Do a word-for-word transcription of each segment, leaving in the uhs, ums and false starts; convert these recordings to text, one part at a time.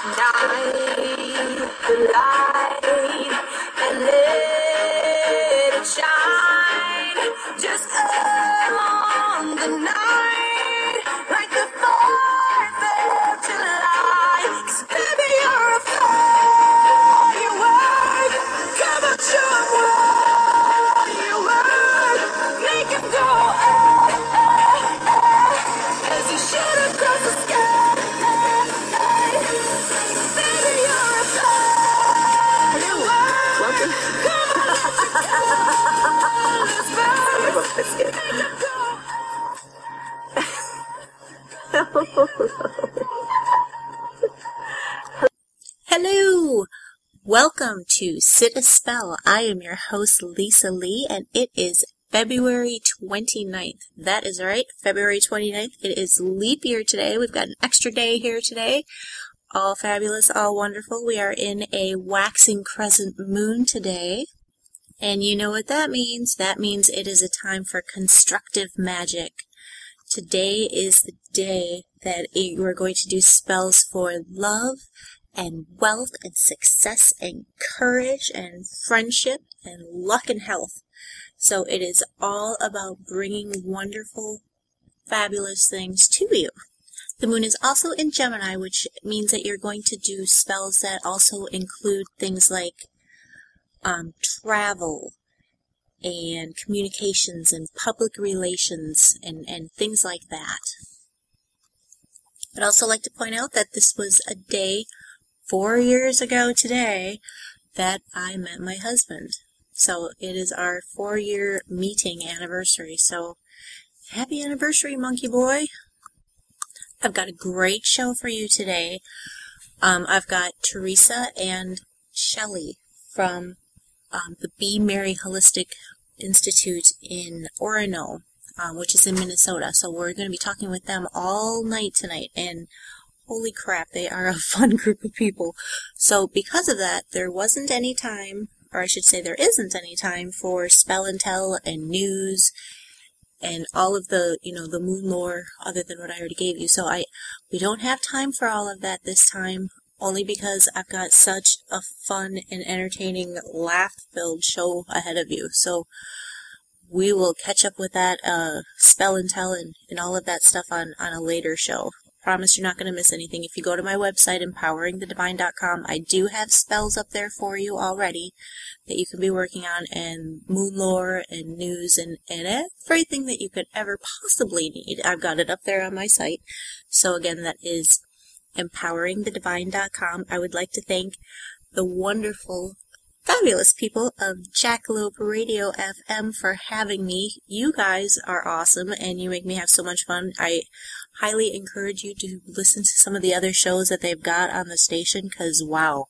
Shine the light and let it shine just along the night like the fourth of July. 'Cause baby, you're a firework. Come on, show 'em what you work. Make 'em go oh, oh, oh, as you shoot across the sky. Hello! Welcome to Sit a Spell. I am your host, Lisa Lee, and it is February twenty-ninth. That is right, February twenty-ninth. It is leap year today. We've got an extra day here today. All fabulous, all wonderful. We are in a waxing crescent moon today. And you know what that means. That means it is a time for constructive magic. Today is the day that you are going to do spells for love and wealth and success and courage and friendship and luck and health. So it is all about bringing wonderful, fabulous things to you. The moon is also in Gemini, which means that you're going to do spells that also include things like um, travel and communications and public relations and, and things like that. I'd also like to point out that this was a day four years ago today that I met my husband. So it is our four-year meeting anniversary. So happy anniversary, monkey boy. I've got a great show for you today. Um, I've got Teresa and Shelley from um, the Be Merry Holistic Institute in Orono, um, which is in Minnesota. So we're going to be talking with them all night tonight, and holy crap, they are a fun group of people. So because of that, there wasn't any time, or I should say there isn't any time for spell and tell and news and all of the, you know, the moon lore other than what I already gave you. So I, we don't have time for all of that this time, only because I've got such a fun and entertaining, laugh-filled show ahead of you. So we will catch up with that uh, spell and tell and, and all of that stuff on, on a later show. Promise you're not going to miss anything. If you go to my website, empowering the divine dot com, I do have spells up there for you already that you can be working on, and moon lore and news and, and everything that you could ever possibly need. I've got it up there on my site. So again, that is empowering the divine dot com. I would like to thank the wonderful, fabulous people of Jackalope Radio F M for having me. You guys are awesome, and you make me have so much fun. I highly encourage you to listen to some of the other shows that they've got on the station, because, wow,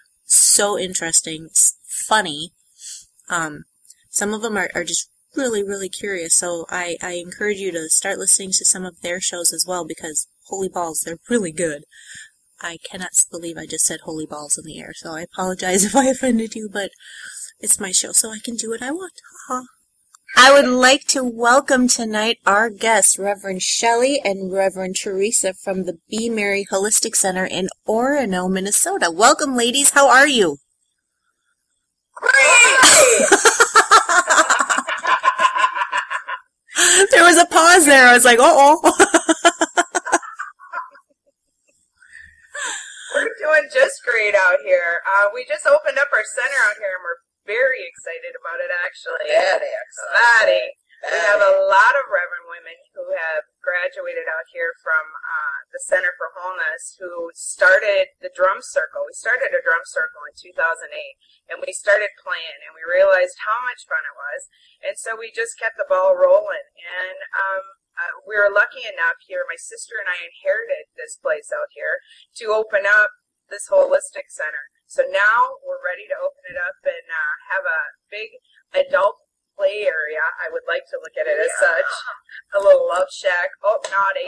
so interesting, funny. Um, some of them are, are just really, really curious, so I, I encourage you to start listening to some of their shows as well, because, holy balls, they're really good. I cannot believe I just said holy balls in the air, so I apologize if I offended you, but it's my show, so I can do what I want. Ha-ha. I would like to welcome tonight our guests, Reverend Shelley and Reverend Teresa from the Be Merry Holistic Center in Orono, Minnesota. Welcome, ladies. How are you? Great! There was a pause there. I was like, uh-oh. We're doing just great out here. Uh, we just opened up our center out here, and we're very excited about it, actually. Very excited. Very. We have a lot of Reverend women who have graduated out here from uh, the Center for Wholeness, who started the drum circle. We started a drum circle in two thousand eight, and we started playing, and we realized how much fun it was, and so we just kept the ball rolling. And um, uh, we were lucky enough here, my sister and I inherited this place out here to open up this holistic center. So now we're ready to open it up and uh, have a big adult play area. I would like to look at it as Yeah. such. A little love shack. Oh, naughty.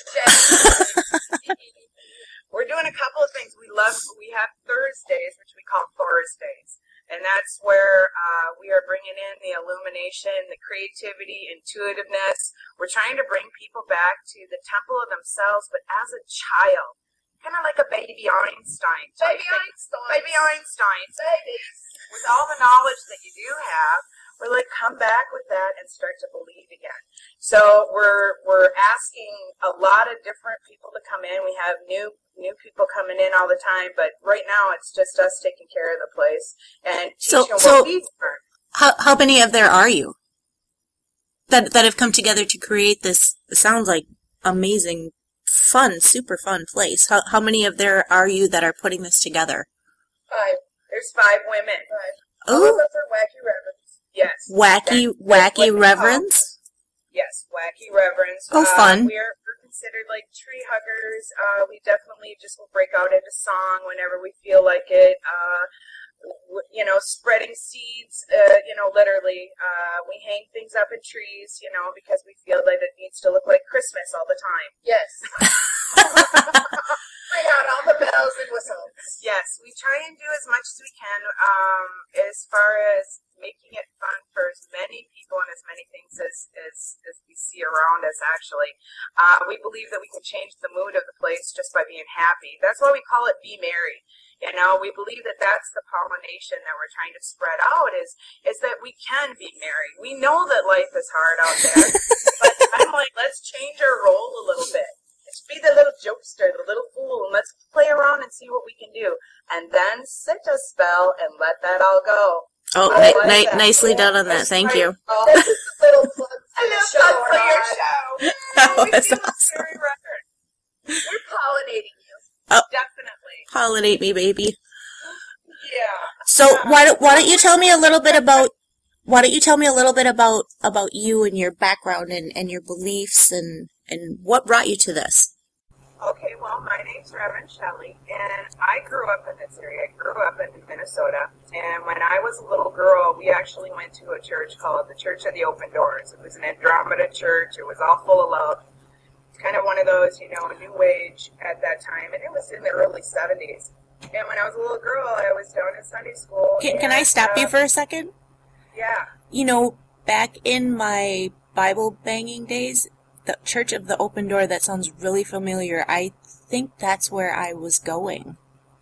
We're doing a couple of things. We love, we have Thursdays, which we call Forest Days. And that's where uh, we are bringing in the illumination, the creativity, intuitiveness. We're trying to bring people back to the temple of themselves, but as a child. Kind of like a baby Einstein. Baby type. Einstein. Baby Einstein. Babies. With all the knowledge that you do have, we're like, come back with that and start to believe again. So we're we're asking a lot of different people to come in. We have new new people coming in all the time, but right now it's just us taking care of the place and So- teaching so- what we've learned. How how many of there are you that that have come together to create this? It sounds like amazing, fun, super fun place. How how many of there are you that are putting this together? Five. There's five women. Five. All of Oh, us are wacky reverends. Yes. wacky That's- that's wacky what we call reverends. Yes, wacky reverends. Oh, Uh, fun. We're, we're considered like tree huggers. Uh, we definitely just will break out into song whenever we feel like it. Uh, w- you know, spreading seeds, uh, you know, literally. Uh, we hang things up in trees, you know, because we feel that it needs to look like Christmas all the time. Yes. Bring out all the bells and whistles. Yes, we try and do as much as we can um, as far as making it fun for as many people and as many things as, as, as we see around us, actually. Uh, we believe that we can change the mood of the place just by being happy. That's why we call it Be Merry. You know, we believe that that's the pollination that we're trying to spread out is, is that we can be merry. We know that life is hard out there, but I'm like, let's change our role a little bit. Let's be the little jokester, the little fool, and let's play around and see what we can do. And then sit a spell and let that all go. Oh, I ni- like ni- that. nicely done on that. That's Thank right. you. Oh, this is a little plug for A the little show. plug for your Rod. show. Oh, we that's feel awesome. it's very record. We're pollinating you. Oh. Definitely. Pollinate me, baby. Yeah. So why don't why don't you tell me a little bit about why don't you tell me a little bit about about you and your background and, and your beliefs and and what brought you to this? Okay, well, my name's Reverend Shelley, and I grew up in this area. I grew up in Minnesota, and when I was a little girl, we actually went to a church called the Church of the Open Doors. It was an Andromeda church. It was all full of love. It's kind of one of those, you know, new age at that time, and it was in the early seventies. And when I was a little girl, I was down in Sunday school. Can, can and, I stop uh, you for a second? Yeah. You know, back in my Bible banging days, the Church of the Open Door, that sounds really familiar. I think that's where I was going.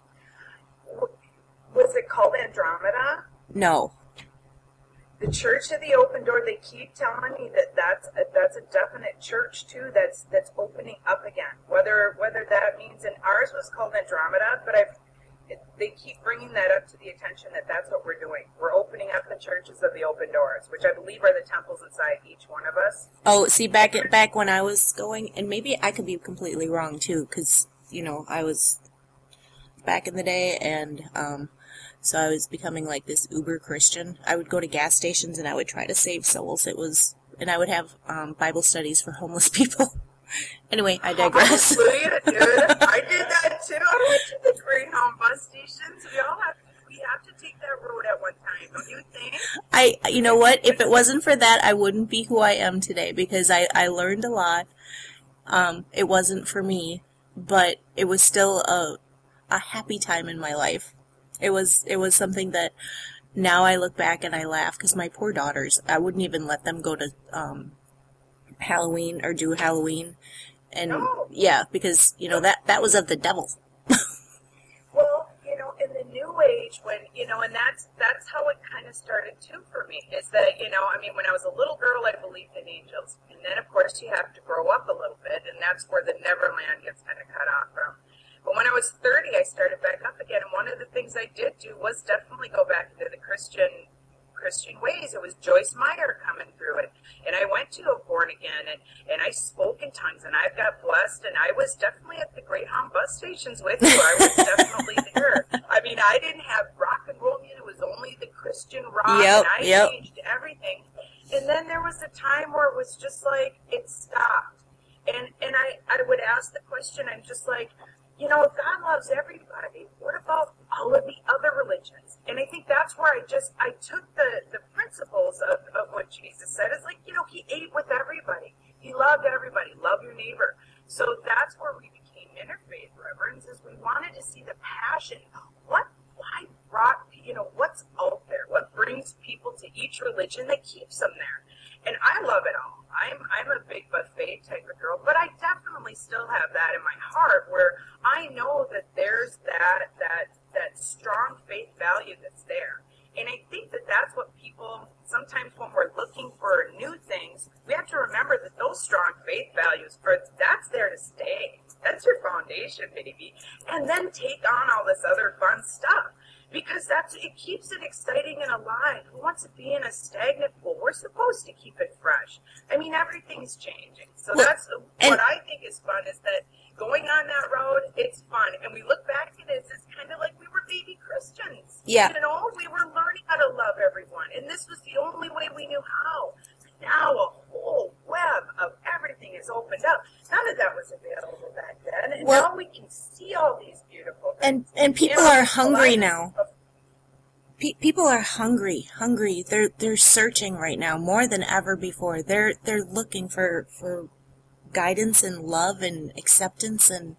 Was it called Andromeda? No. The Church of the Open Door, they keep telling me that that's a, that's a definite church too that's that's opening up again. Whether whether that means, and ours was called Andromeda, but I've it, they keep bringing that up to the attention that that's what we're doing. We're opening up the churches of the open doors, which I believe are the temples inside each one of us. Oh, see, back at, back when I was going, and maybe I could be completely wrong too, because you know I was back in the day, and um, so I was becoming like this uber Christian. I would go to gas stations and I would try to save souls. It was, and I would have um, Bible studies for homeless people. Anyway, I digress. Hallelujah, dude. I did that too. I went to the Greyhound bus stations. We all have to, we have to take that road at one time, don't you think? I, you know what? If it wasn't for that, I wouldn't be who I am today, because I, I learned a lot. Um, it wasn't for me, but it was still a, a happy time in my life. It was, it was something that now I look back and I laugh, because my poor daughters, I wouldn't even let them go to, um, Halloween or do Halloween. And No. yeah, because, you know, that, that was of the devil. Well, you know, in the new age, when, you know, and that's that's how it kind of started too for me, is that, you know, I mean, when I was a little girl, I believed in angels. And then, of course, you have to grow up a little bit, and that's where the Neverland gets kind of cut off from. But when I was thirty, I started back up again, and one of the things I did do was definitely go back into the Christian Christian ways. It was Joyce Meyer coming through it. And I went to a born again, and, and I spoke in tongues, and I got blessed, and I was definitely at the Greyhound bus stations with you. I was definitely there. I mean, I didn't have rock and roll music. It was only the Christian rock, Yep, and I yep. changed everything. And then there was a time where it was just like, it stopped. And, and I, I would ask the question, I'm just like, you know, if God loves everybody, what about all of the other religions? And I think that's where I just, I took the, the principles of, of what Jesus said. It's like, you know, he ate with everybody. He loved everybody. Love your neighbor. So that's where we became interfaith reverends, is we wanted to see the passion. What, why brought, you know, what's out there? What brings people to each religion that keeps them there? And I love it all. I'm I'm a big buffet type of girl, but I definitely still have that in my heart where I know that there's that that that strong faith value that's there. And I think that that's what people, sometimes when we're looking for new things, we have to remember that those strong faith values, for that's there to stay. That's your foundation, baby. And then take on all this other fun stuff. Because that's, it keeps it exciting and alive. Who wants to be in a stagnant pool? We're supposed to keep it fresh. I mean, everything's changing. So Well, that's and- what I think is fun, is that going on that road, it's fun. And we look back at it, it's kind of like we were baby Christians. Yeah. You know, we were learning how to love everyone. And this was the only way we knew how. Now a whole web of everything is opened up. None of that was available back then. And Well- now we can see all these beautiful things. And and people You know, are a hungry lot now. of- Pe- people are hungry, hungry. They're they're searching right now more than ever before. They're they're looking for for guidance and love and acceptance and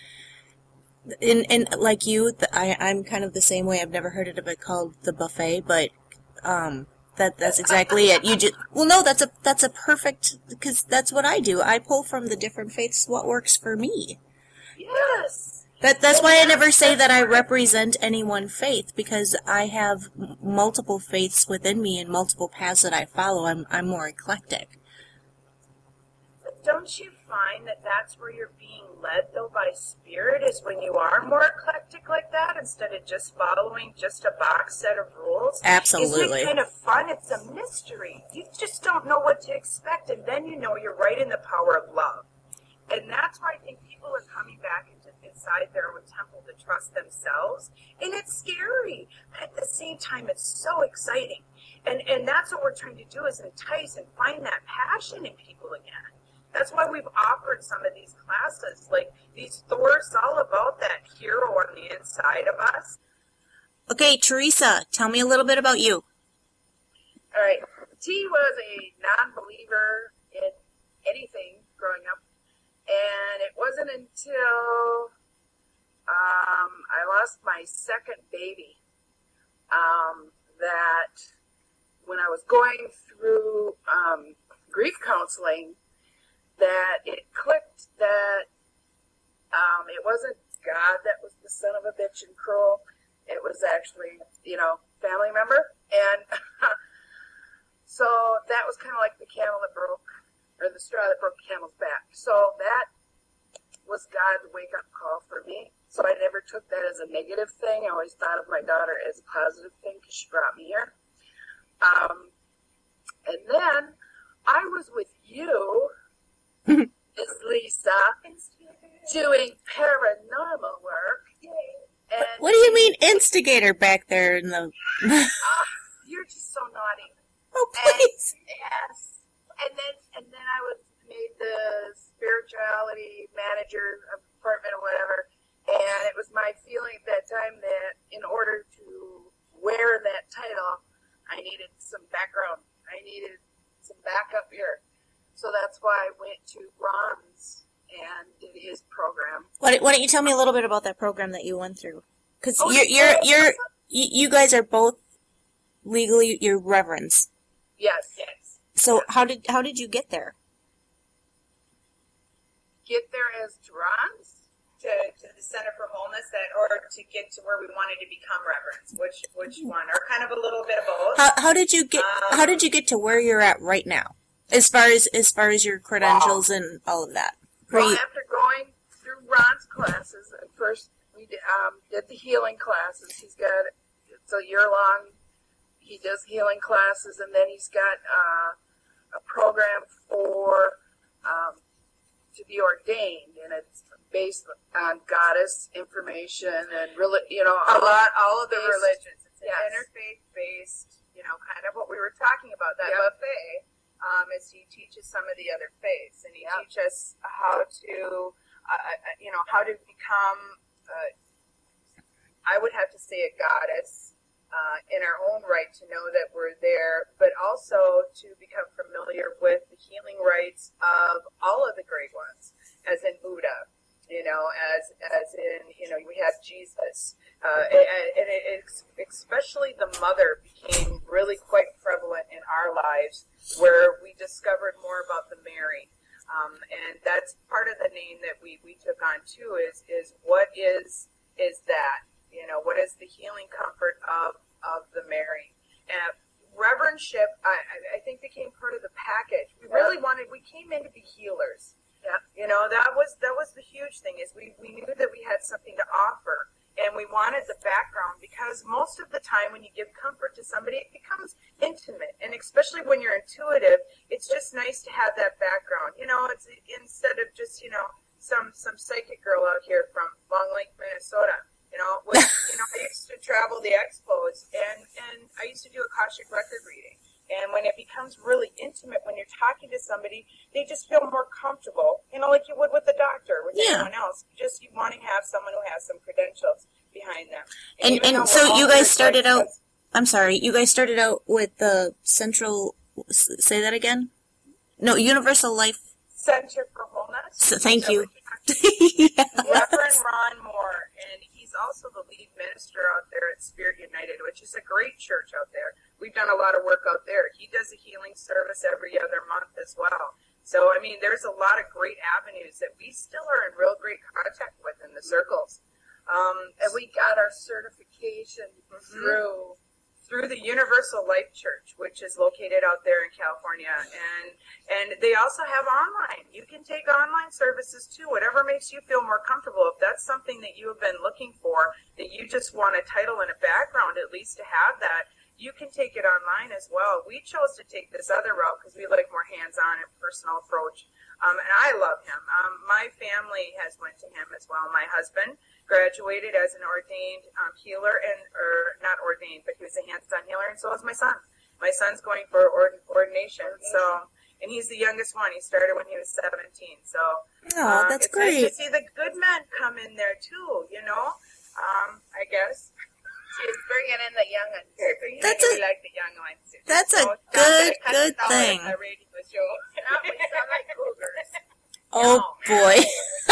and, and like you, the, I I'm kind of the same way. I've never heard of it called the buffet, but um that that's exactly it. You just well no, that's a that's a perfect, because that's what I do. I pull from the different faiths what works for me. Yes. That that's why I never say that I represent any one faith, because I have m- multiple faiths within me and multiple paths that I follow. I'm I'm more eclectic. But don't you find that that's where you're being led, though, by Spirit, is when you are more eclectic like that, instead of just following just a box set of rules? Absolutely. Isn't it kind of fun? It's a mystery. You just don't know what to expect, and then you know you're right in the power of love. And that's why I think people are coming back into, inside their own temple to trust themselves. And it's scary. But at the same time, it's so exciting. And and that's what we're trying to do, is entice and find that passion in people again. That's why we've offered some of these classes. Like these Thor's all about that hero on the inside of us. Okay, Teresa, tell me a little bit about you. All right. T was a non-believer in anything growing up. And it wasn't until um, I lost my second baby um, that when I was going through um, grief counseling, that it clicked that um, it wasn't God that was the son of a bitch and cruel. It was actually, you know, family member. And so that was kind of like the camel that broke, or the straw that broke the camel's back. So that was God's wake-up call for me. So I never took that as a negative thing. I always thought of my daughter as a positive thing because she brought me here. Um, and then I was with you, is Lisa, doing paranormal work. And What do you mean, instigator back there in the? ah, you're just so naughty. Oh, And, please. yes. And then and then I was made the spirituality manager of department or whatever. And it was my feeling at that time that in order to wear that title, I needed some background. I needed some backup here. So that's why I went to Ron's and did his program. Why, why don't you tell me a little bit about that program that you went through? Because Oh, you're you're yeah. you're you you guys are both legally your reverends. Yes, yes. So how did how did you get there? Get there as to Ron's. To, to the Center for Wholeness, that, or to get to where we wanted to become reverends. Which which one? Or kind of a little bit of both. How how did you get Um, how did you get to where you're at right now? As far as as far as your credentials and all of that. Were Well, you- after going through Ron's classes, at first we did, um, did the healing classes. He's got, it's a year long, he does healing classes, and then he's got uh, a program for um, to be ordained, and it's based on goddess information and really, you know, a lot, all of the based- religions. It's an yes. interfaith based, you know, kind of what we were talking about, that Yep. buffet. Um, is he teaches some of the other faiths, and he Yep. teaches how to, uh, uh, you know, how to become, uh, I would have to say, a goddess uh, in our own right, to know that we're there, but also to become familiar with the healing rites of all of the great ones, as in Buddha. You know, as as in, you know, we have Jesus, uh, and, and it, it's especially the mother became really quite prevalent in our lives, where we discovered more about the Mary. Um, and that's part of the name that we, we took on too is, is what is, is that, you know, what is the healing comfort of, of the Mary? And reverendship, I, I think became part of the package. We really wanted, we came in to be healers. Yeah. You know, that was, that was the huge thing is we, we knew that we had something to offer. And we wanted the background because most of the time when you give comfort to somebody, it becomes intimate. And especially when you're intuitive, it's just nice to have that background. You know, it's instead of just, you know, some, some psychic girl out here from Long Lake, Minnesota. You know, which, you know, I used to travel the expos and, and I used to do Akashic record reading. And when it becomes really intimate, when you're talking to somebody, they just feel more comfortable, you know, like you would with the doctor, with Yeah. anyone else. Just you want to have someone who has some credentials behind them. And even and though so we're you all guys just started like- out. I'm sorry, you guys started out with the Central. s- Say that again. No, Universal Life. Center for Wholeness. So, thank Is that you. what you're talking about? Yeah. Reverend Ron Moore, and he's also the lead minister out there at Spirit United, which is a great church out there. We've done a lot of work out there. He does a healing service every other month as well. So, I mean, there's a lot of great avenues that we still are in real great contact with in the circles. Um, And we got our certification through through the Universal Life Church, which is located out there in California. And and they also have online. You can take online services too, whatever makes you feel more comfortable. If that's something that you have been looking for, that you just want a title and a background at least to have that, you can take it online as well. We chose to take this other route because we like more hands-on and personal approach. Um, and I love him. Um, my family has went to him as well. My husband graduated as an ordained um, healer, and or not ordained, but he was a hands-on healer, and so is my son. My son's going for ord- ordination. So, and he's the youngest one. He started when he was seventeen. So, Oh, um, that's it's nice great. to see the good men come in there too. You know, um, I guess. She's bringing in the young'uns. That's we a- like the young ones. that's a So, not good- that I good cut it out thing. on a radio show. Now we sound like cougars. Oh boy.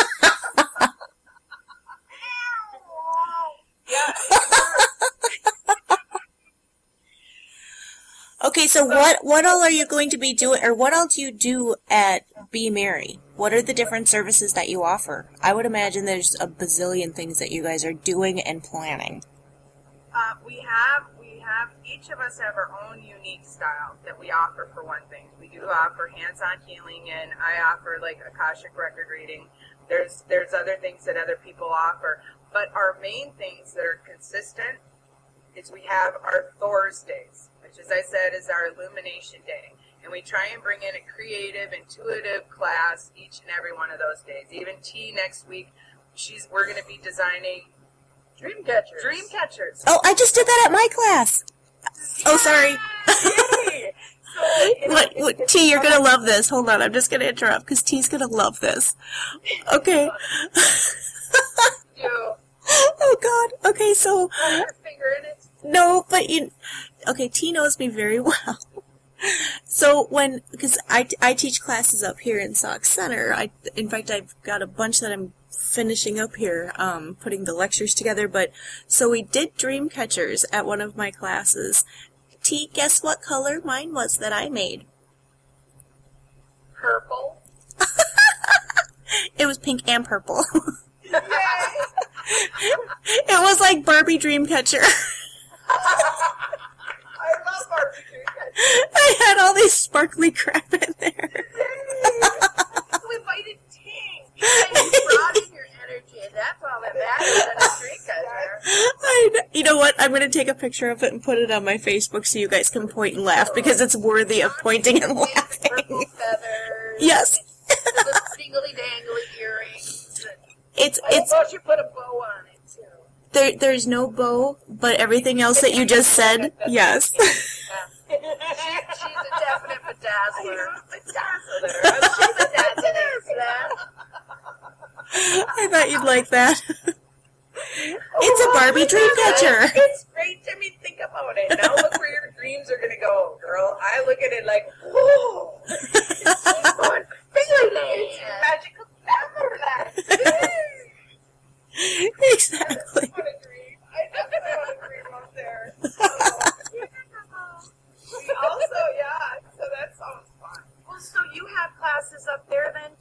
Okay, so what what all are you going to be doing, or what all do you do at Be Merry? What are the different services that you offer? I would imagine there's a bazillion things that you guys are doing and planning. Uh, we have, we have, each of us have our own unique style that we offer for one thing. We do offer hands-on healing, and I offer like Akashic record reading. There's, there's other things that other people offer. But our main things that are consistent is we have our Thursdays, which as I said is our illumination day. And we try and bring in a creative, intuitive class each and every one of those days. Even T next week, she's, we're going to be designing Dream catchers. dream catchers. Oh, I just did that at my class. Oh, sorry. Yay! So, you know, What, it's- what, it's T, you're fun. gonna love this. Hold on, I'm just gonna interrupt because T's gonna love this. Okay. Do Oh God. Okay, so put your finger in it. no, but you. Okay, T knows me very well. So when, because I, I teach classes up here in Sauk Center. I, in fact, I've got a bunch that I'm finishing up here, um, putting the lectures together. But so we did dream catchers at one of my classes. T, guess what color mine was that I made? Purple. It was pink and purple. It was like Barbie Dreamcatcher. I love our dream catchers. I had all these sparkly crap in there. We invited Ting. And you brought in your energy, and that's all that matters in a dream catcher. I, kn- you know what? I'm going to take a picture of it and put it on my Facebook so you guys can point and laugh because it's worthy of pointing and With the purple laughing. feathers. Yes. And the little dingly dangly earrings. It's I it's suppose you put a bow on it, too. there. There's no bow, but everything else that you just said, yes. She, she's a definite bedazzler. Bedazzler. She's a dazzler. I thought you'd like that. It's a Barbie Dreamcatcher. It's great. I mean, think about it. Now look where your dreams are going to go, girl. I look at it like, whoa. It's going Fingerland. Magical Neverland. Exactly. What a dream. I definitely want a dream up there. Oh. We also, yeah, so that sounds fun. Well, so you have classes up there then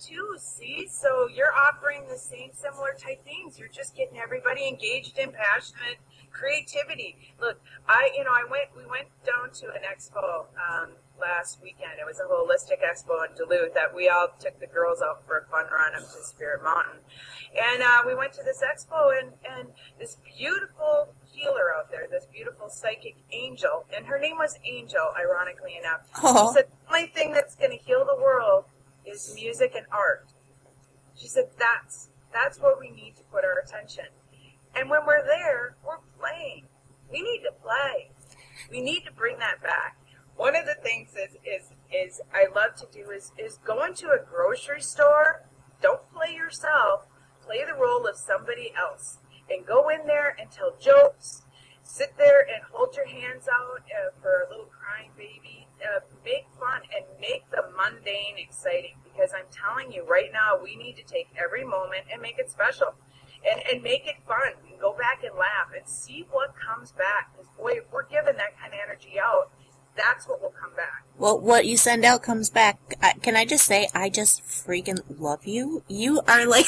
engaged in passionate creativity. Look, I, you know, I went, we went down to an expo um, last weekend. It was a holistic expo in Duluth that we all took the girls out for a fun run up to Spirit Mountain. And uh, we went to this expo, and, and this beautiful healer out there, this beautiful psychic angel, and her name was Angel, ironically enough. Oh. She said, the only thing that's going to heal the world is music and art. She said, that's, that's where we need to put our attention. And when we're there, we're playing. We need to play. We need to bring that back. One of the things is is, is I love to do is, is go into a grocery store. Don't play yourself. Play the role of somebody else. And go in there and tell jokes. Sit there and hold your hands out uh, for a little crying baby. Uh, make fun and make the mundane exciting. Because I'm telling you, right now, we need to take every moment and make it special. And, and make it fun, and go back and laugh, and see what comes back. Because, boy, if we're giving that kind of energy out, that's what will come back. Well, what you send out comes back. I, can I just say, I just freaking love you. You are like...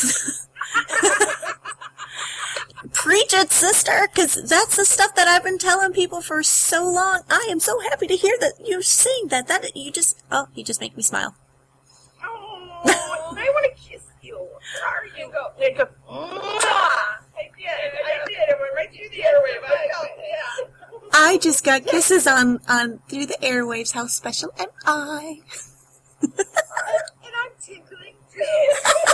Preach it, sister, because that's the stuff that I've been telling people for so long. I am so happy to hear that you're saying that. That you just... Oh, you just make me smile. Oh, I want to kiss you. Where are you? Go. There you go. I did. I did. It went right through the airwave. I felt it. Yeah. I just got kisses on, on through the airwaves. How special am I? And I'm tinkling too.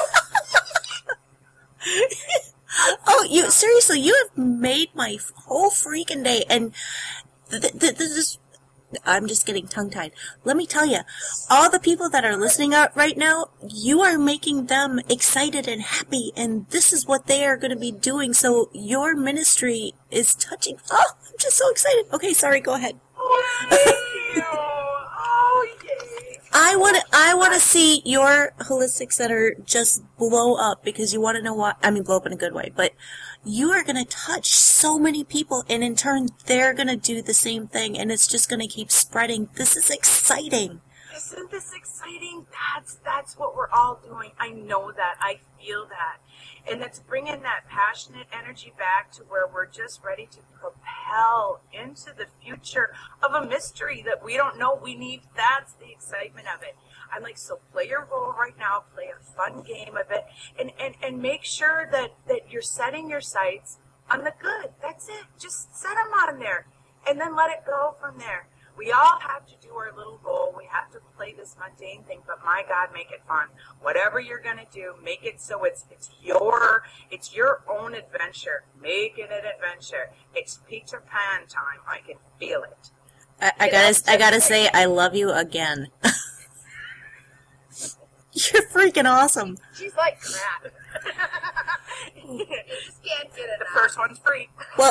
Oh, you seriously? You have made my whole freaking day, and th- th- th- this is. I'm just getting tongue-tied. Let me tell you, all the people that are listening out right now, you are making them excited and happy, and this is what they are going to be doing, so your ministry is touching... Oh, I'm just so excited. Okay, sorry, go ahead. Oh, thank you. Oh, yay. I want to I want to see your holistic center just blow up, because you want to know what... I mean, blow up in a good way, but... You are going to touch so many people, and in turn, they're going to do the same thing, and it's just going to keep spreading. This is exciting. Isn't this exciting? That's that's what we're all doing. I know that. I feel that. And it's bringing that passionate energy back to where we're just ready to propel into the future of a mystery that we don't know we need. That's the excitement of it. I'm like, so play your role right now, play a fun game of it, and, and, and make sure that, that you're setting your sights on the good. That's it. Just set them on there, and then let it go from there. We all have to do our little role. We have to play this mundane thing, but my God, make it fun. Whatever you're going to do, make it so it's it's your it's your own adventure. Make it an adventure. It's Peter Pan time. I can feel it. I, I gotta I gotta say, I love you again. You're freaking awesome. She's like crap. You just can't get it. The first one's free. Well,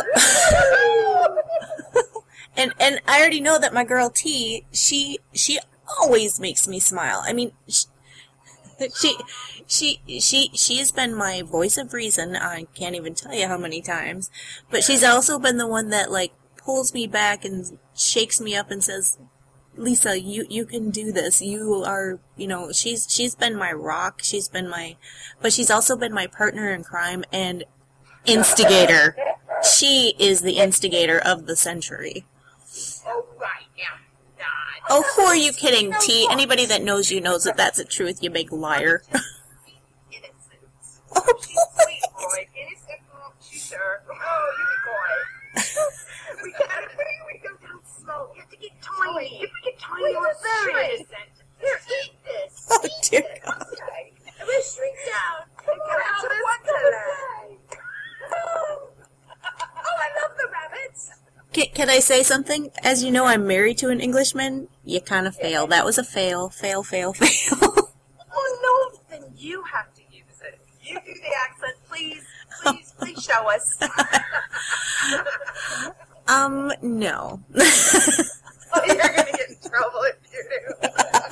and and I already know that my girl T, she she always makes me smile. I mean, she she she she, she has been my voice of reason. I can't even tell you how many times, but she's also been the one that like pulls me back and shakes me up and says, Lisa, you, you can do this. You are, you know, she's, she's been my rock. She's been my, but she's also been my partner in crime and instigator. She is the instigator of the century. Oh, right, yeah. Not. Oh, who are you kidding, T? Anybody that knows you knows that that's the truth, you big liar. Innocence. Oh, she's sweet boy. Innocent, she's sure. Oh, you be boy. We gotta, we go down slow. We have to get tiny. If we get tiny, we're very innocent. Here, eat this. Oh, eat dear it. God. Okay. And we shrink down. Come on, out of Wonderland. Oh, I love the rabbits. Can, can I say something? As you know, I'm married to an Englishman. You kind of fail. That was a fail. Fail, fail, fail. Oh, no. Then you have to use it. You do the accent, please. Please, please show us. um, no. Oh, you're going to get in trouble if you do.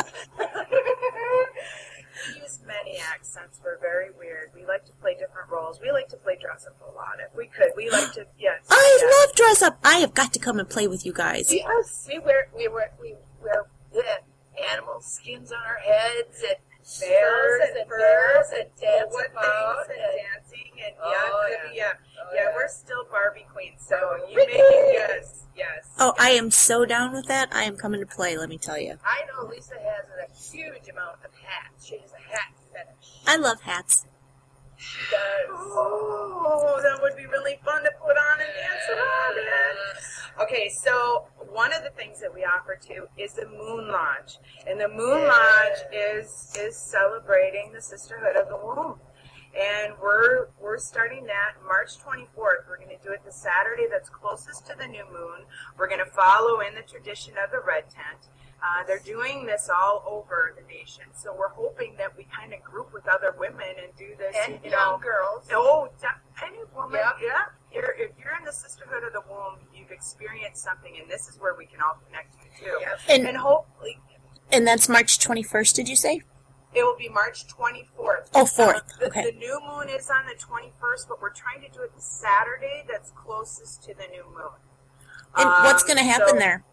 We use many accents. We're very weird. We like to play different roles. We like to play dress up a lot. If we could, we like to, yes. I yes. love dress up. I have got to come and play with you guys. Yes, we wear, we wear, we wear the animal skins on our heads and bears and, and furs and dance about and, and dancing thinking, Oh, yeah, could be, yeah. Oh, yeah, yeah. we're still Barbie queens, so Oh, you make it, yes, yes. Oh, I am so down with that. I am coming to play, let me tell you. I know Lisa has a huge amount of hats. She has a hat fetish. I love hats. She does. Oh, that would be really fun to put on and dance around in. Okay, so one of the things that we offer too is the Moon Lodge, and the Moon Yeah. Lodge is is celebrating the Sisterhood of the Womb, and we're we're starting that March twenty-fourth. We're going to do it the Saturday that's closest to the new moon. We're going to follow in the tradition of the red tent. Uh, they're doing this all over the nation, so we're hoping that we kind of group with other women and do this. And you young know, girls. Oh, def- any woman, Yep. yeah. You're, if you're in the Sisterhood of the Womb, you've experienced something, and this is where we can all connect to too. Yep. And And hopefully, and that's March twenty-first, did you say? it will be March twenty-fourth. Oh, fourth. Uh, the, Okay. the new moon is on the twenty-first, but we're trying to do it the Saturday that's closest to the new moon. And what's Um, going to happen so- there?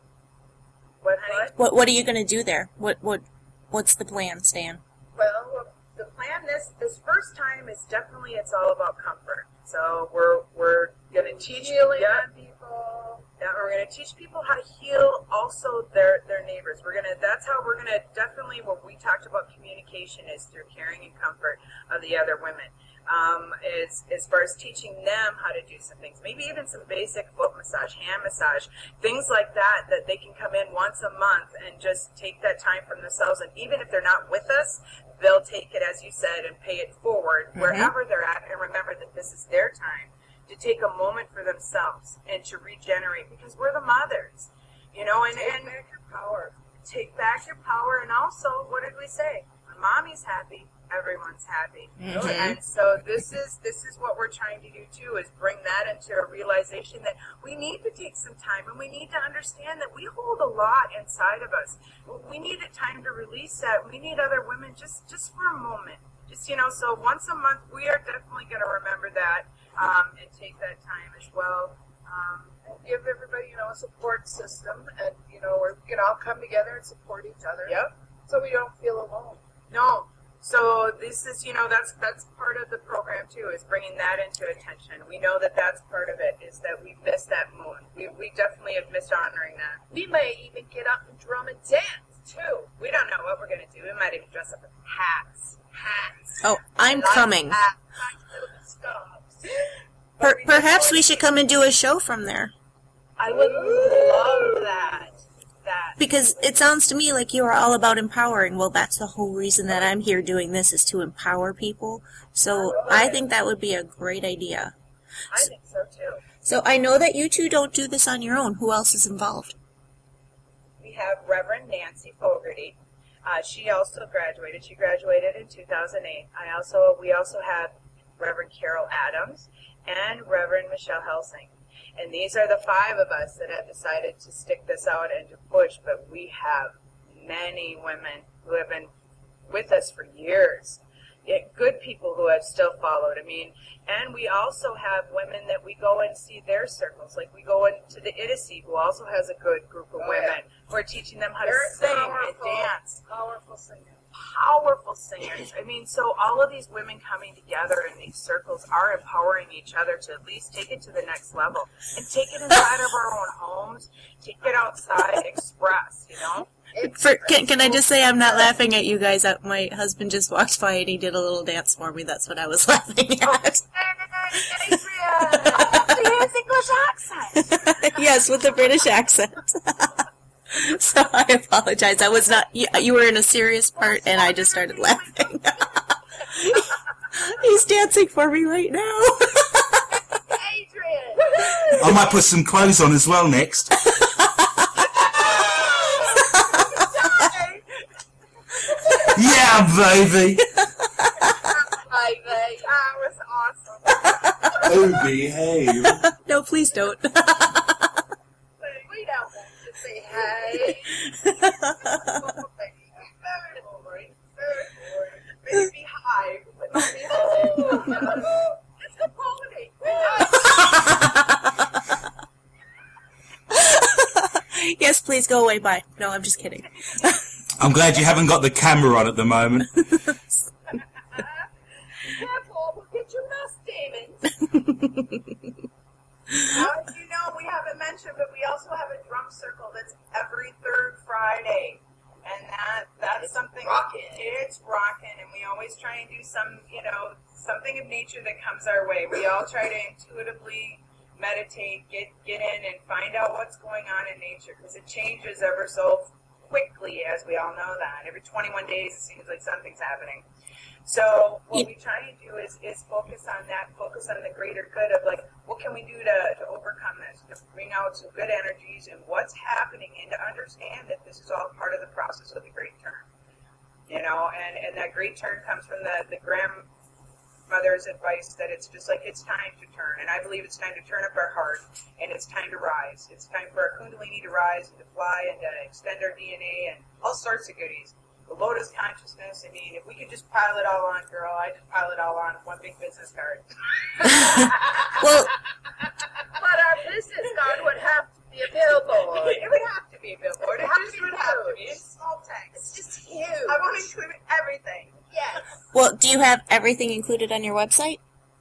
What, honey? What What are you going to do there? What what What's the plan, Stan? Well, the plan this this first time is definitely it's all about comfort. So we're we're gonna teach Healing yeah, on people. yeah, we're gonna teach people how to heal also their their neighbors. We're gonna that's how we're gonna definitely what we talked about communication is through caring and comfort of the other women. Um, is as far as teaching them how to do some things, maybe even some basic foot massage, hand massage, things like that, that they can come in once a month and just take that time from themselves. And even if they're not with us, they'll take it, as you said, and pay it forward Mhm. wherever they're at, and remember that this is their time to take a moment for themselves and to regenerate, because we're the mothers, you know, and, Take and back your power. take back your power. And also, what did we say? When mommy's happy, everyone's happy. Mhm. And so this is this is what we're trying to do too, is bring that into a realization that we need to take some time, and we need to understand that we hold a lot inside of us. We need a time to release that. We need other women just just for a moment. Just, you know, so once a month we are definitely going to remember that, um, and take that time as well. Um, And give everybody, you know, a support system, and you know, where we can all come together and support each other. Yep. So we don't feel alone. No. So this is, you know, that's that's part of the program too, is bringing that into attention. We know that that's part of it, is that we missed that moon. We, we definitely have missed honoring that. We may even get up and drum and dance too. We don't know what we're going to do. We might even dress up in hats. Hats. Oh, I'm Like coming. hats, like little scarves. Per- perhaps we should come and do a show from there. I would love that. That. Because it sounds to me like you are all about empowering. Well, that's the whole reason that I'm here doing this, is to empower people. So I think that would be a great idea. I think so too. So I know that you two don't do this on your own. Who else is involved? We have Reverend Nancy Fogarty. Uh, she also graduated. She graduated in two thousand eight. I also we also have Reverend Carol Adams and Reverend Michelle Helsing. And these are the five of us that have decided to stick this out and to push. But we have many women who have been with us for years. Yet good people who have still followed. I mean, and we also have women that we go and see their circles. Like we go into the Idicy, who also has a good group of Oh, women yeah. who are teaching them how Very to sing and powerful. dance. Powerful singer. Powerful singers. I mean, so all of these women coming together in these circles are empowering each other to at least take it to the next level and take it inside of our own homes, take it outside, express, you know? It's For, can, can I just say I'm not laughing at you guys? Uh, My husband just walked by and he did a little dance for me. That's what I was laughing at. His English accent. Yes, with a British accent. So I apologize. I was not. You, you were in a serious part, and I just started laughing. He's dancing for me right now. Adrian. I might put some clothes on as well next. Yeah, baby. Ivy. That was awesome. Oh, behave. No, please don't. We don't want to say hey. Very boring. Very boring. Maybe be high, but not be high. It's a pony. Yes, please go away. Bye. No, I'm just kidding. I'm glad you haven't got the camera on at the moment. Careful, we'll get your mustache. Well, you know, we haven't mentioned, but we also have a drum circle that's every third Friday. And that that's It's something rockin'. It's rocking, and we always try and do some, you know, something of nature that comes our way. We all try to intuitively meditate, get get in, and find out what's going on in nature, because it changes ever so quickly, as we all know that. Every twenty-one days, it seems like something's happening. So what we try and do is, is focus on that, focus on the greater good of, like, what can we do to, to overcome this, to bring out some good energies and what's happening, and to understand that this is all part of the process of the great turn. You know, and, and that great turn comes from the, the grandmother's advice that it's just like, it's time to turn. And I believe it's time to turn up our heart, and it's time to rise. It's time for our Kundalini to rise and to fly and to extend our D N A and all sorts of goodies. The Lotus consciousness, I mean, if we could just pile it all on, girl, I just pile it all on one big business card. Well, But our business card would have to be a billboard. It would have to be a billboard. It It has just to be would have to be. huge. It's small text. It's just huge. I want to include everything. Yes. well, do you have everything included on your website?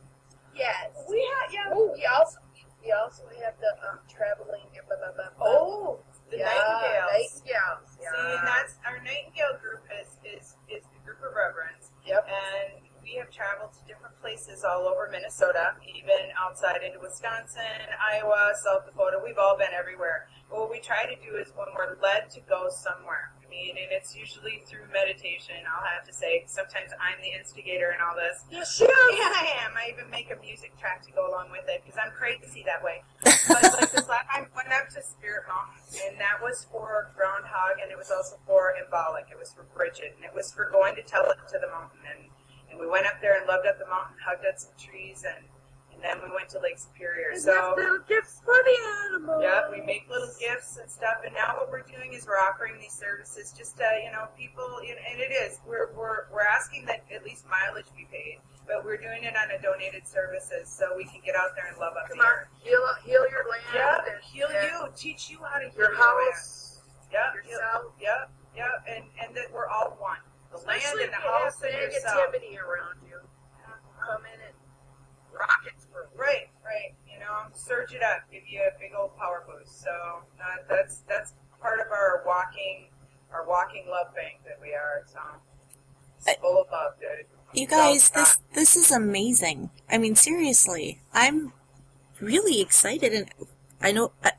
Yes. We have, yeah. Oh, we also we also have the um traveling. Blah, blah, blah, blah. Oh, the yeah, Nightingales. Nightingales. Yeah. See, and that's our Nightingale group is, is, is the group of reverends. Yep. And we have traveled to different places all over Minnesota, even outside into Wisconsin, Iowa, South Dakota. We've all been everywhere. But what we try to do is when we're led to go somewhere, I mean, and it's usually through meditation, I'll have to say. Sometimes I'm the instigator in all this. Yes, you. Yeah, I am. I even make a music track to go along with it because I'm crazy that way. But like this last time, I went up to Spirit Mountain, and that was for Groundhog, and it was also for Embolic. It was for Bridget, and it was for going to tell it to the mountain. And, and we went up there and loved up the mountain, hugged up some trees, and, and then we went to Lake Superior. And So. there's little gifts for the animals. Yeah, we make little gifts and stuff, and now what we're doing is we're offering these services just to, you know, people, and it is, we're, we're, we're asking that at least mileage be paid, but we're doing it on a donated services so we can get out there and love up Come the on, earth. heal, heal your land. Yeah, and- heal and you, teach you how to heal Your your land. house. Yeah, yourself. yeah, yeah, and, and that we're all one. The land Especially and the if you have house and yourself. negativity around you. Come in and rock it through. Right, right. You know, surge it up, give you a big old power boost. So uh, that's that's part of our walking, our walking love bank that we are. So it's full of love, dude. You guys, So, uh, this this is amazing. I mean, seriously, I'm really excited, and I know I,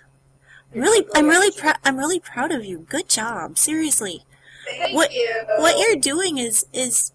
I'm really, I'm really proud. I'm really proud of you. Good job, seriously. Thank What you. what you're doing is is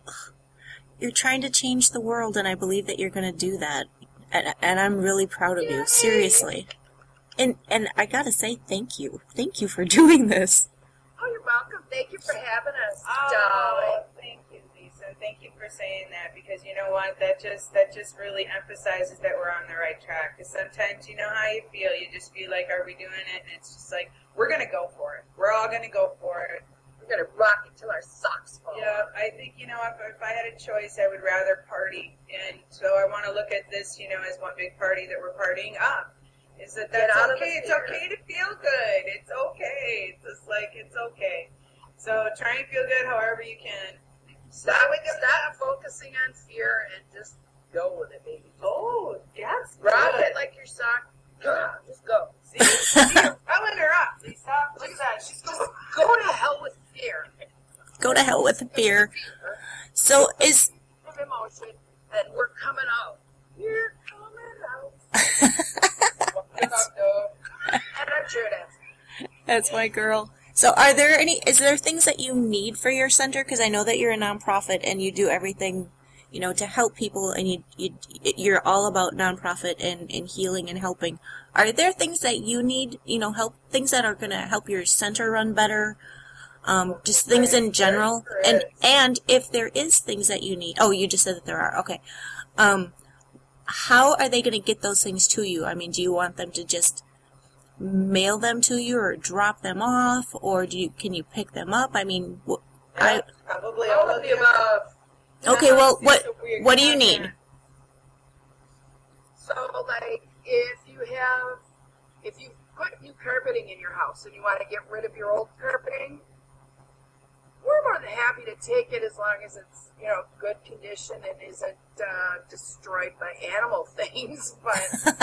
you're trying to change the world, and I believe that you're going to do that. And, and I'm really proud of you, seriously. And and I gotta say, thank you, thank you for doing this. Oh, you're welcome. Thank you for having us, Oh, darling. thank you, Lisa. Thank you for saying that, because you know what? That just that just really emphasizes that we're on the right track. Because sometimes you know how you feel. You just feel like, are we doing it? And it's just like, we're gonna go for it. We're all gonna go for it. We're gonna rock it till our socks fall. Yeah, I think, you know, if, if I had a choice, I would rather party. And so I want to look at this, you know, as one big party that we're partying up. Is that Get that's out of okay. the It's fear. okay to feel good. It's okay. It's just like, it's okay. So try and feel good however you can. Stop, with the- stop focusing on fear and just go with it, baby. Oh, yes. Rock good. it like your sock. Just go. See, see, you're filling her up, Lisa. Look at that. She's going, Go to hell with fear. Go to hell with the fear. So is Of emotion, and we're coming out. We're coming out. walking up, though. And I'm sure that's that's my girl. So are there any? Is there things that you need for your center? Because I know that you're a nonprofit and you do everything, you know, to help people, and you, you you're all about nonprofit and, and healing and helping. Are there things that you need, you know, help things that are going to help your center run better? Um, just things in general, and and if there is things that you need, oh, you just said that there are. Okay, um, how are they going to get those things to you? I mean, do you want them to just mail them to you, or drop them off, or do you can you pick them up? I mean, wh- I Probably all of the above. okay. Well, what what do you need? So, like, if you have, if you put new carpeting in your house and you want to get rid of your old carpeting, we're more than happy to take it as long as it's, you know, good condition and isn't uh, destroyed by animal things. But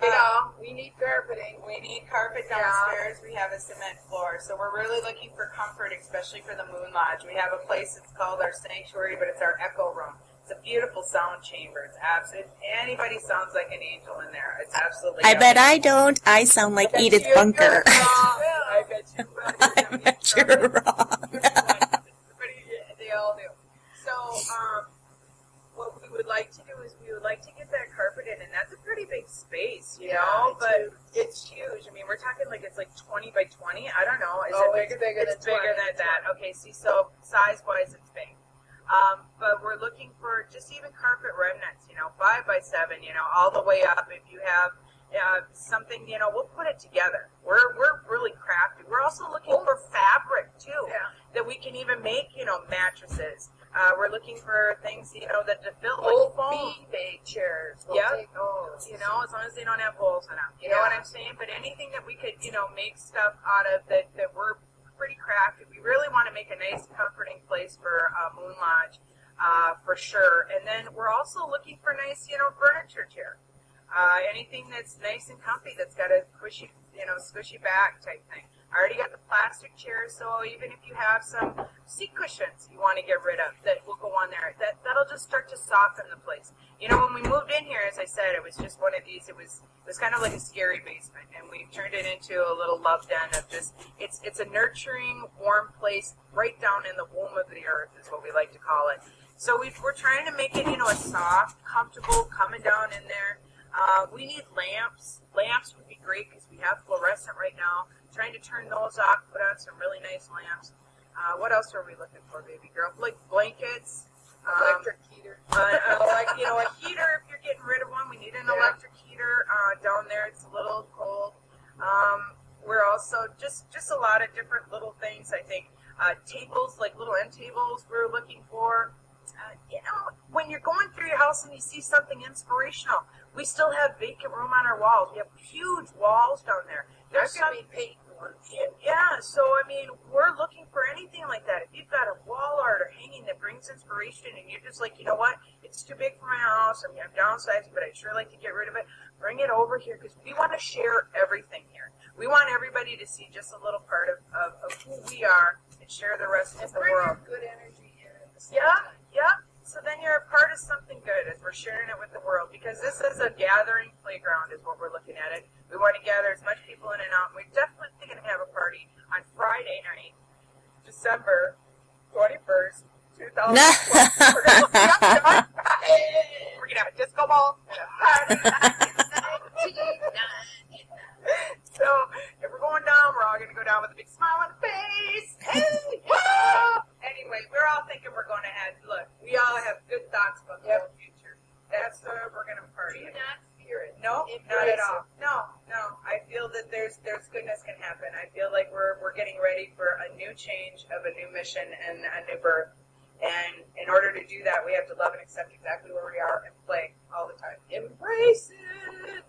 You know, we need carpeting. We need carpet Yeah. downstairs. We have a cement floor. So we're really looking for comfort, especially for the Moon Lodge. We have a place that's called our sanctuary, but it's our echo room. It's a beautiful sound chamber. It's absolute. Anybody sounds like an angel in there. It's absolutely. I bet I don't. I sound like bet Edith you- Bunker. you're wrong. I bet you. I bet you're wrong. Everybody, they all do. So, um, what we would like to do is we would like to get that carpet in, and that's a pretty big space, you Yeah, know. it's But huge. it's huge. I mean, we're talking like it's like twenty by twenty. I don't know. Is Oh, it it's bigger? bigger It's than bigger twenty. than that. Okay. See, so size wise, it's big. Um, but we're looking for just even carpet remnants, you know, five by seven, you know, all the way up. If you have uh, something, you know, we'll put it together. We're we're really crafty. We're also looking for fabric too, Yeah. that we can even make, you know, mattresses. Uh, we're looking for things, you know, that to fill Old like foam. bee chairs. We'll Yeah. take those. You know, as long as they don't have holes in them. You know what Yeah. I'm saying? But anything that we could, you know, make stuff out of that, that we're pretty crafty. We really want to make a nice, comforting place for uh, Moon Lodge, uh, for sure. And then we're also looking for nice, you know, furniture here. Uh, anything that's nice and comfy, that's got a squishy, you know, squishy back type thing. I already got the plastic chairs, so even if you have some seat cushions you want to get rid of, that will go on there. That that'll just start to soften the place. You know, when we moved in here, as I said, it was just one of these. It was it was kind of like a scary basement, and we turned it into a little love den of just. It's it's a nurturing, warm place right down in the womb of the earth, is what we like to call it. So we we're trying to make it, you know, a soft, comfortable, coming down in there. Uh, we need lamps. Lamps would be great because we have fluorescent right now. Trying to turn those off, put on some really nice lamps. Uh, what else are we looking for, baby girl? Like blankets. Um, Electric heater. uh, uh, like, you know, a heater, if you're getting rid of one, we need an Yeah. electric heater uh, down there. It's a little cold. Um, we're also just, just a lot of different little things, I think. Uh, tables, like little end tables we're looking for. Uh, you know, when you're going through your house and you see something inspirational, we still have vacant room on our walls. We have huge walls down there. There's There's gonna some, be paint ones. yeah, so I mean, we're looking for anything like that. If you've got a wall art or hanging that brings inspiration, and you're just like, you know what, it's too big for my house. I'm, I'm downsizing, but I'd sure like to get rid of it. Bring it over here because we want to share everything here. We want everybody to see just a little part of, of, of who we are and share the rest And of the bring world. your good energy in at the same Yeah, time. yeah. So then you're a part of something good as we're sharing it with the world, because this is a gathering playground is what we're looking at it. We want to gather as much people in and out. And we're definitely going to have a party on Friday night, December twenty-first, two thousand twelve. We're going to we're gonna have a disco ball and a party. So if we're going down, we're all going to go down with a big smile on the face. Hey, yeah. Anyway, we're all thinking we're going to have, look, we all have good thoughts about the whole future. That's where we're going to party. Do not fear it. No, not at all. No, no. I feel that there's there's goodness can happen. I feel like we're we're getting ready for a new change of a new mission and a new birth. And in order to do that, we have to love and accept exactly where we are and play all the time. Embrace it.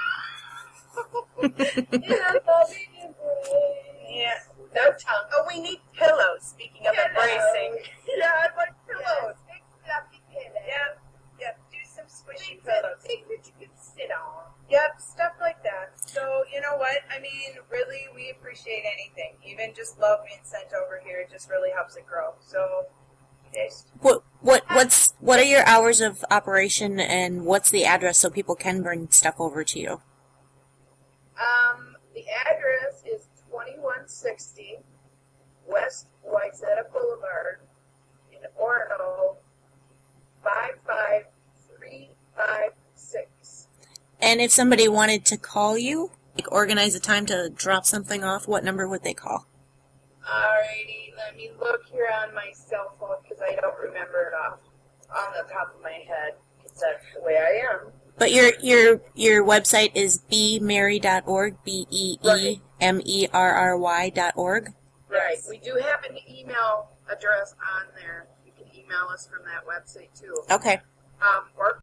In a loving embrace. Yeah. No tongue. Oh, we need pillows. Speaking of Pillows. embracing. Yeah, I'd like Yes, pillows. big fluffy pillow. Yeah, yeah. Do some squishy Things that, pillows. things that you can sit on. Yep, stuff like that. So, you know what? I mean, really, we appreciate anything. Even just love being sent over here, it just really helps it grow. So, just, What what what's what are your hours of operation, and what's the address so people can bring stuff over to you? Um, the address is twenty-one sixty West Wayzata Boulevard in Orono, five five three five six. And if somebody wanted to call you, like organize a time to drop something off, what number would they call? Alrighty, let me look here on my cell phone because I don't remember it off on the top of my head because that's the way I am. But your your your website is b mary dot org, B E E M E R R Y dot org. Right. We do have an email address on there. You can email us from that website too. Okay. Um, or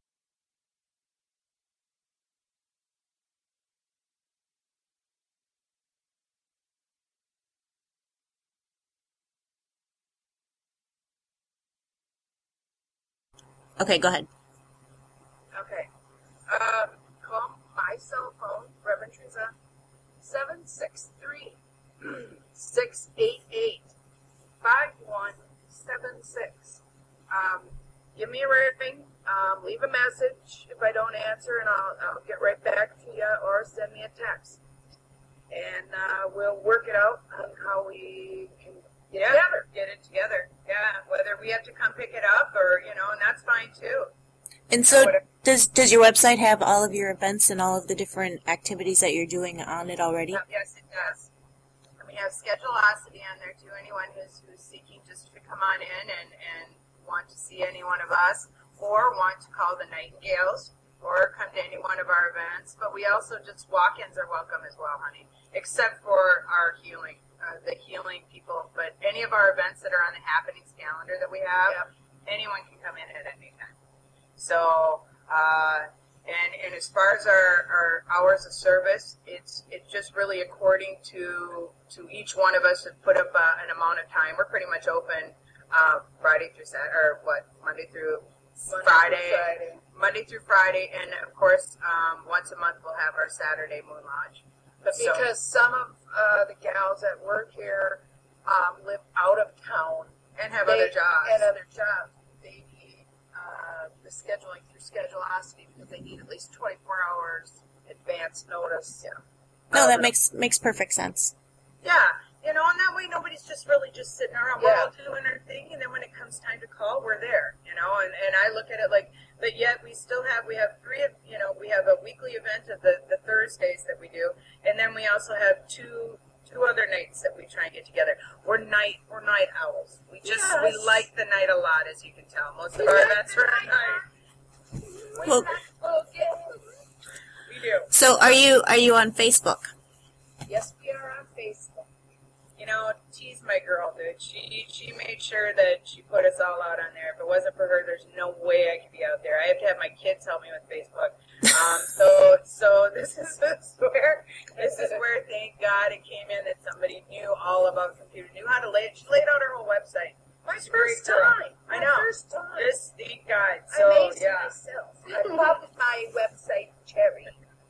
Okay, go ahead. okay. Um, call my cell phone. seven, Teresa? seven six three, six eight eight, five one seven six. Um, give me a ring, um, leave a message if I don't answer, and I'll, I'll get right back to you, or send me a text. And uh, we'll work it out on how we can get Yeah, together. get it together. Yeah, whether we have to come pick it up or, you know, and that's fine too. And so, Whatever. does does your website have all of your events and all of the different activities that you're doing on it already? Yes, it does. And we have Schedulosity on there too. Anyone who's, who's seeking just to come on in and, and want to see any one of us, or want to call the Nightingales, or come to any one of our events. But we also just walk-ins are welcome as well, honey, except for our healing, uh, the healing people. But any of our events that are on the happenings calendar that we have, Yep. anyone can come in at any time. So, uh, and, and as far as our, our hours of service, it's it's just really according to to each one of us to put up uh, an amount of time. We're pretty much open uh, Friday through Saturday, or what, Monday through Monday Friday, through Friday. Monday through Friday, and of course, um, once a month we'll have our Saturday Moon Lodge. But So- because some of uh, the gals that work here um, live out of town and have they- other jobs. and other jobs, they need uh, the scheduling through Schedulosity because they need at least twenty-four hours advance notice. Yeah. No, that Um, makes makes perfect sense. Yeah, you know, and that way nobody's just really just sitting around. We're Yeah. all doing our thing, and then when it comes time to call, we're there, you know. And, and I look at it like, but yet we still have, we have three, of you know, we have a weekly event of the, the Thursdays that we do, and then we also have two two other nights that we try and get together. We're night, we're night owls. We just, we Yes. like the night a lot, as you can tell. Most of We our like events the are at night. night. Well, Okay. We do. so are you are you on Facebook? Yes, we are on Facebook. You know, T's my girl, dude. She she made sure that she put us all out on there. If it wasn't for her, there's no way I could be out there. I have to have my kids help me with Facebook. Um, so so this is this is where this is where thank God it came in that somebody knew all about computer, knew how to lay it. She laid out her whole website. My She's a great first girl. time. I My know. first time. Just thank God. I So amazed yeah. myself. I loved my website, Cherry.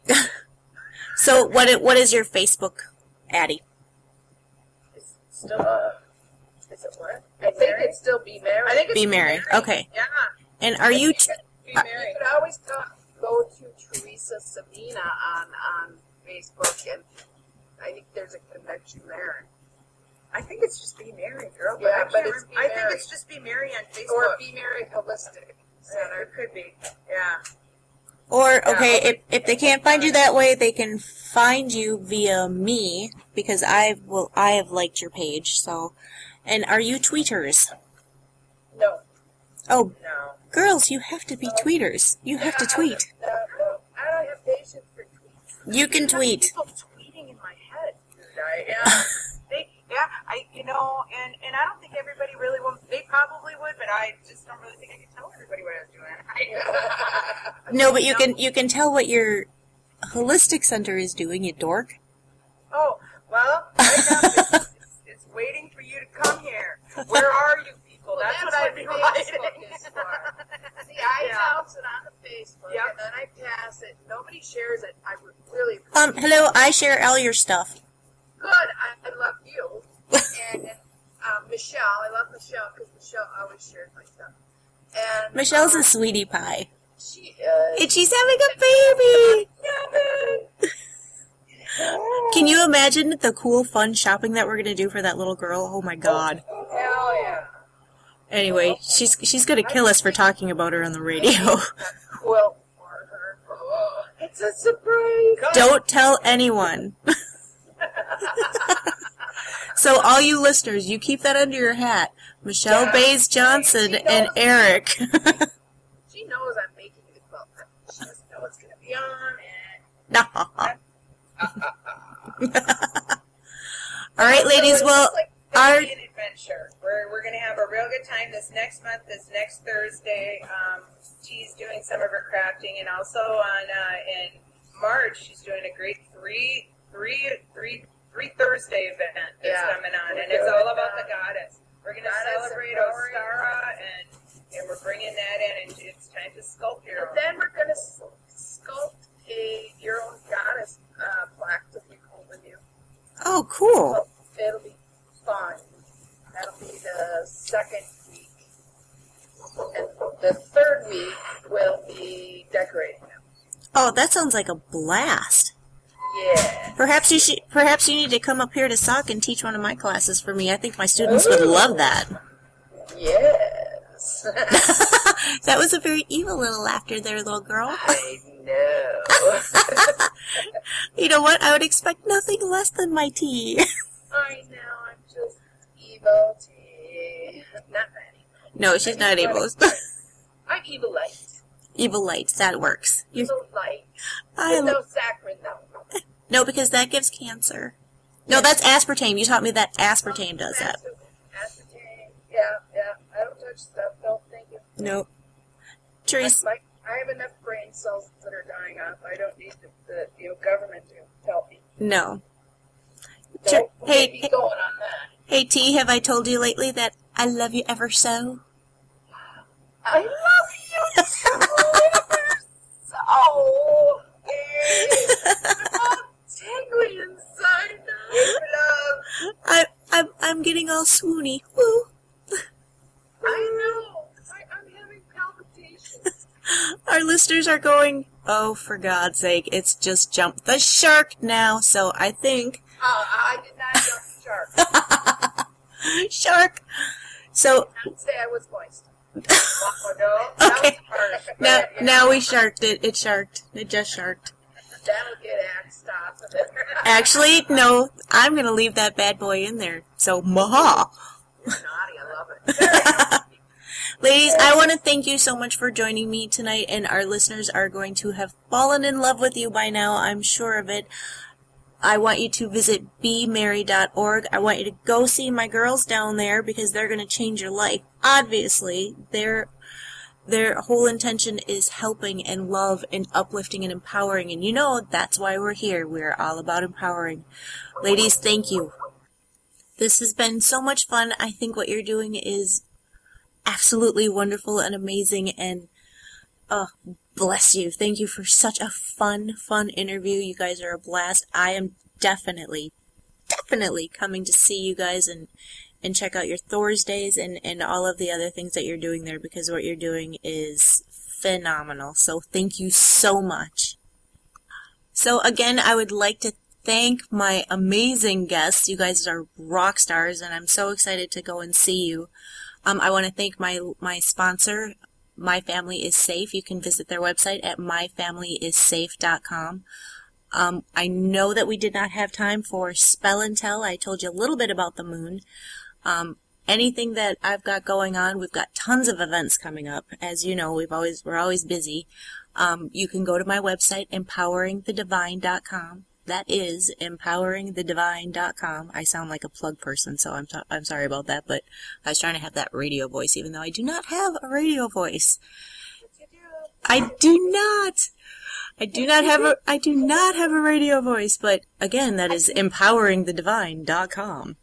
So what i- what is your Facebook, Addie? It's still uh, is it what? I think Mary? it'd still be Mary. I think it's Be Mary. Okay. Yeah. And are you? T- Be You Mary. could always go, go to Teresa Sabina on, on Facebook, and I think there's a connection there. I think it's just Be Mary, girl. But Yeah, I, but can't it's remember- Be I think Mary. it's just Be Mary on Facebook. Or Be Mary Holistic Yeah, Center. it could be. Yeah. Or okay, Yeah. if if they can't find you that way, they can find you via me because I will I have liked your page. So, and are you tweeters? No. Oh, No. girls, you have to be tweeters. You have to tweet. No, no. I don't have patience for tweets. You can tweet. People tweeting in my head, dude. I, yeah. they, yeah. I, you know, and and I don't think everybody really will. They probably would, but I just don't really think I could tell everybody what I was doing. I, No, but you can you can tell what your holistic center is doing, you dork. oh well, right now it's, it's, it's waiting for you to come here. Where are you people? Well, that's, that's what I'd what be Facebook writing. is for. See, I Yeah. announce it on the Facebook, Yep. and then I pass it. Nobody shares it. I would really Um, appreciate hello, I share all your stuff. Good. I, I love you. And um, Michelle. I love Michelle because Michelle always shares my stuff. And Michelle's um, a sweetie pie. She is. And she's having a baby! Can you imagine the cool, fun shopping that we're gonna do for that little girl? Oh my god. Hell yeah. Anyway, she's she's gonna kill us for talking about her on the radio. Quilt for her. It's a surprise. Don't tell anyone. So all you listeners, you keep that under your hat. Michelle Yeah. Bays Johnson and Eric. She knows I'm making the quilt. She doesn't know what's going to be on it. All right, ladies. So it's Well, just like our gonna be an adventure. We're we're gonna have a real good time this next month. This next Thursday, um, she's doing some of her crafting, and also on uh, in March she's doing a great three three three three Thursday event that's Yeah. coming on, We're and it's doing all about that. the goddess. We're gonna Goddess celebrate empowering Ostara, and and we're bringing that in, and it's time to sculpt your And own. then we're going to sculpt a your own goddess uh, cool. So it'll be fun. That'll be the second week. And the third week will be decorating them. Oh, that sounds like a blast. Yeah. Perhaps you should. Perhaps you need to come up here to Sauk and teach one of my classes for me. I think my students would love that. Yes. That was a very evil little laughter there, little girl. I know. You know what? I would expect nothing less than my tea. I know. I'm just evil tea. Not that evil. No, she's not evil. I'm evil light. Evil light. That works. You're, Evil light. I With no saccharin though. no, because that gives cancer. No, that's aspartame. You taught me that aspartame does that. Aspartame. Yeah, yeah. I don't touch stuff. No, thank you. Nope. Therese, My, I have enough brain cells that are dying off. I don't need the, the you know, government to help me. no. So Sure. we'll Hey, keep hey, going on that. hey, T, have I told you lately that I love you ever so? I love you too. So, I'm all tingly inside now. Love. I, I'm, I'm getting all swoony. Woo. I know. I, I'm having palpitations. Our listeners are going, oh, for God's sake, it's just jumped the shark now, so I think... Uh, I did not jump the shark. Shark! So, I did not say I was moist. Oh, no. That okay, was harsh, but, now, you know, now we sharked it. It sharked. It just sharked. That'll get axed off of it. Actually, no, I'm going to leave that bad boy in there. So, maha! You're naughty. I love it. Very naughty. Ladies, I want to thank you so much for joining me tonight, and our listeners are going to have fallen in love with you by now, I'm sure of it. I want you to visit be merry dot org. I want you to go see my girls down there because they're going to change your life. Obviously, their their whole intention is helping and love and uplifting and empowering, and you know that's why we're here. We're all about empowering. Ladies, thank you. This has been so much fun. I think what you're doing is absolutely wonderful and amazing, and uh, bless you. Thank you for such a fun, fun interview. You guys are a blast. I am definitely, definitely coming to see you guys and, and check out your Thursdays and, and all of the other things that you're doing there, because what you're doing is phenomenal. So thank you so much. So again, I would like to thank my amazing guests. You guys are rock stars, and I'm so excited to go and see you. Um, I want to thank my my sponsor, My Family is Safe. You can visit their website at my family is safe dot com. Um, I know that we did not have time for Spell and Tell. I told you a little bit about the moon. Um, anything that I've got going on, we've got tons of events coming up. As you know, we've always we're always busy. Um, you can go to my website, empowering the divine dot com. That is empowering the divine dot com. I sound like a plug person, so I'm, t- I'm sorry about that, but I was trying to have that radio voice, even though I do not have a radio voice. I do not. I do not have a, I do not have a radio voice, but again, that is empowering the divine dot com.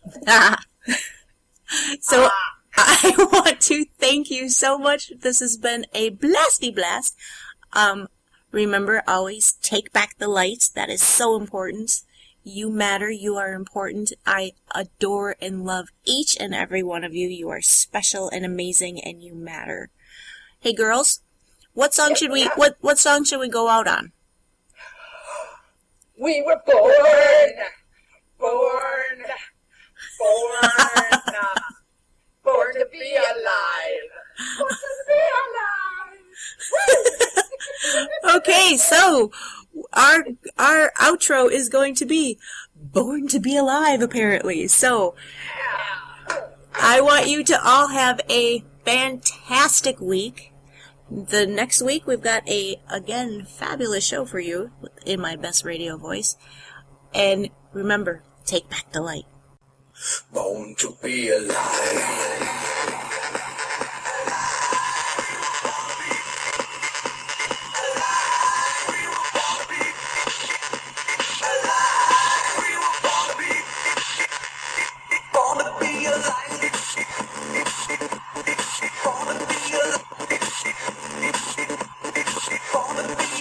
So, I want to thank you so much. This has been a blasty blast. Um, Remember, always take back the light. That is so important. You matter. You are important. I adore and love each and every one of you. You are special and amazing, and you matter. Hey, girls, what song should we what what song should we go out on? We were born, born, born, uh, born to be alive, born to be alive. Okay, so our our outro is going to be Born to Be Alive, apparently. So I want you to all have a fantastic week. The next week we've got a, again, fabulous show for you in my best radio voice. And remember, take back the light. Born to be alive.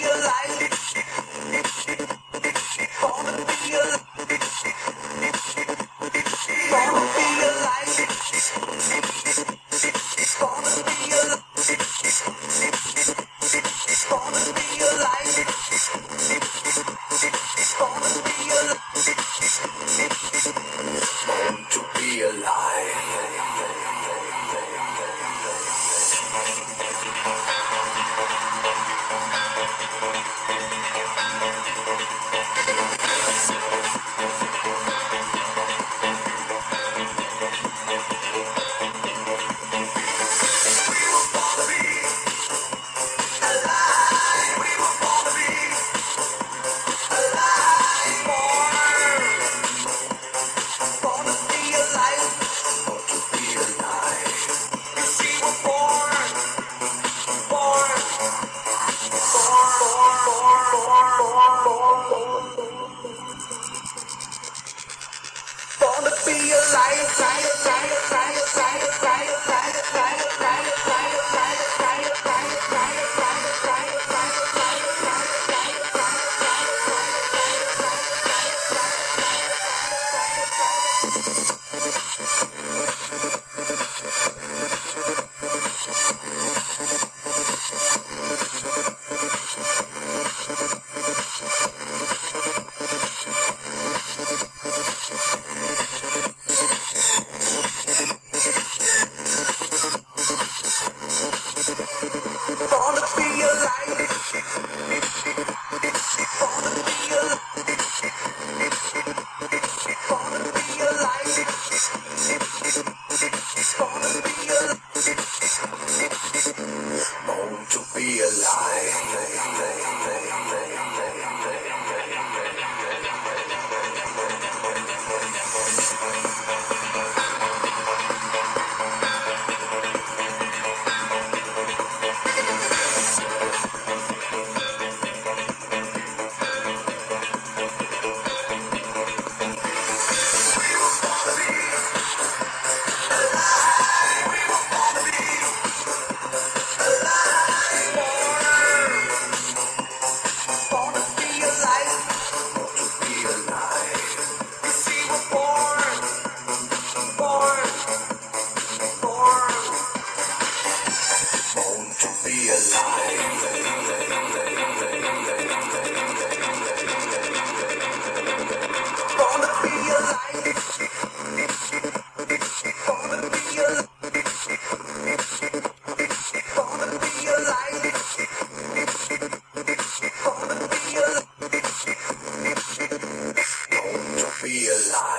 Born to be alive. be alive.